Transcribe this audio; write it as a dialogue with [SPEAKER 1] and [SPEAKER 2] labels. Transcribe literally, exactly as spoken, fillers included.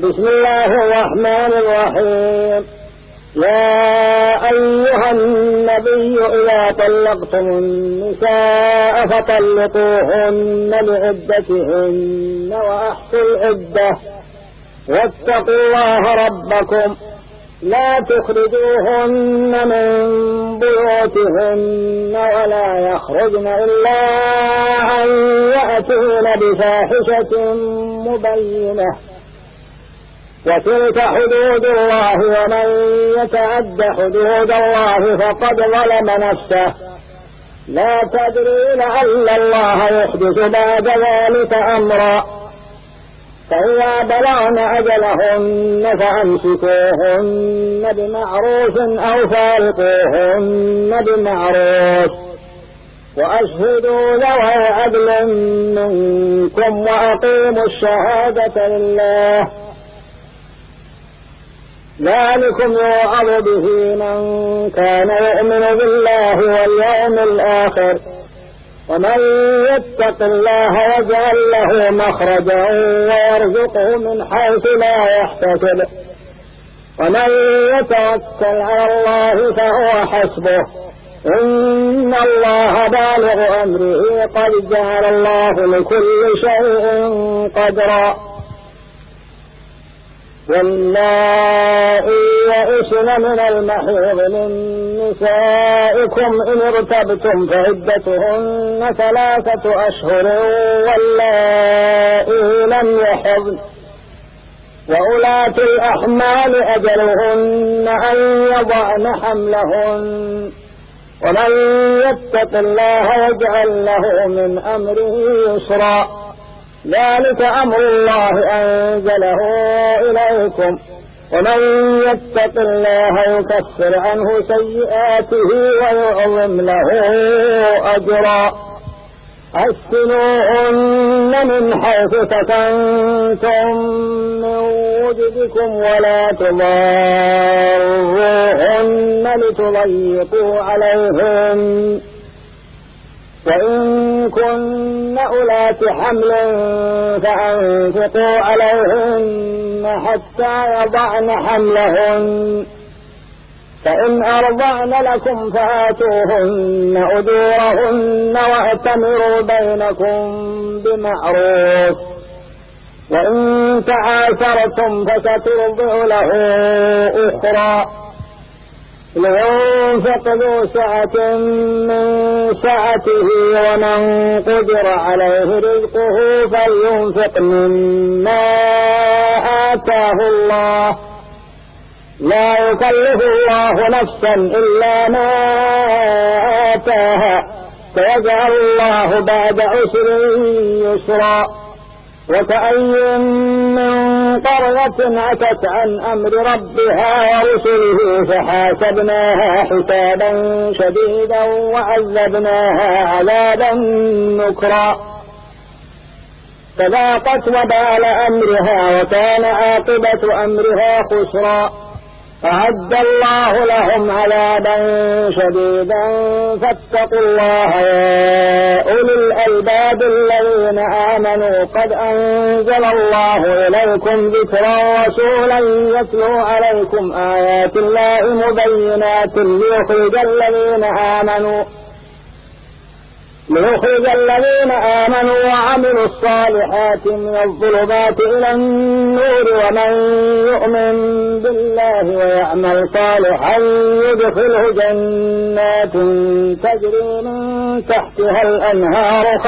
[SPEAKER 1] بسم الله الرحمن الرحيم. يا أيها النبي إذا طلقتم النساء فطلقوهن لعدتهن وأحصوا العدة واتقوا الله ربكم لا تخرجوهن من بيوتهن ولا يخرجن إلا أن يأتين بفاحشة مبينة وتلك حدود الله ومن يتعد حدود الله فقد ظلم نفسه لا تدري لعل الله يحدث بعد ذلك أمرا فإذا بلغن أجلهن فأمسكوهن بمعروف أو فارقوهن بمعروف وأشهدوا ذوي عدل منكم وأقيموا الشهادة لله ذلكم يوعظ به من كان يؤمن بالله واليوم الآخر ومن يتق الله يجعل له مخرجا ويرزقه من حيث لا يحتسب ومن يتوكل على الله فهو حسبه إن الله بالغ أمره قد جعل الله لكل شيء قدرا واللائي يئسن من المحيض من نسائكم إن ارتبتم فعدتهن ثلاثة أشهر واللائي لم يحضن وأولاة الأحمال أجلهن أن يضعن حملهن ومن يتق الله يجعل له من أمره يسرا ذلك أمر الله أنزله إليكم ومن يتق الله يكفر عنه سيئاته ويعظم له أجرا أسكنوهن من حيث سكنتم من وجدكم ولا تضاروهن لتضيقوا عليهن وإن كن أولات حمل فأنفقوا عليهن حتى يضعن حملهن فإن أرضعن لكم فآتوهن أجورهن وأتمروا بينكم بمعروف وإن تعاثرتم فسترضع له أخرى لينفق ذو سعة من سعته ومن قدر عليه رزقه فلينفق مما آتاه الله لا يكلف الله نفسا إلا ما آتاها فيجعل الله بعد عسر يسرا وكأي من قرية عتت عن أمر ربها ورسله فحاسبناها حسابا شديدا وعذبناها عذابا نكرا فذاقت وبال أمرها وكان عاقبة أمرها خسرا أعد الله لهم عذابا شديدا فاتقوا الله يا أولي الألباب الذين آمنوا قد أنزل الله إليكم ذكرا رسولا يتلو عليكم آيات الله مبينات ليخرج الذين آمنوا ليخرج الذين آمنوا وعملوا الصالحات من الظلمات إلى النور ومن يؤمن بالله ويعمل صالحا يدخله جنات تجري من تحتها الأنهار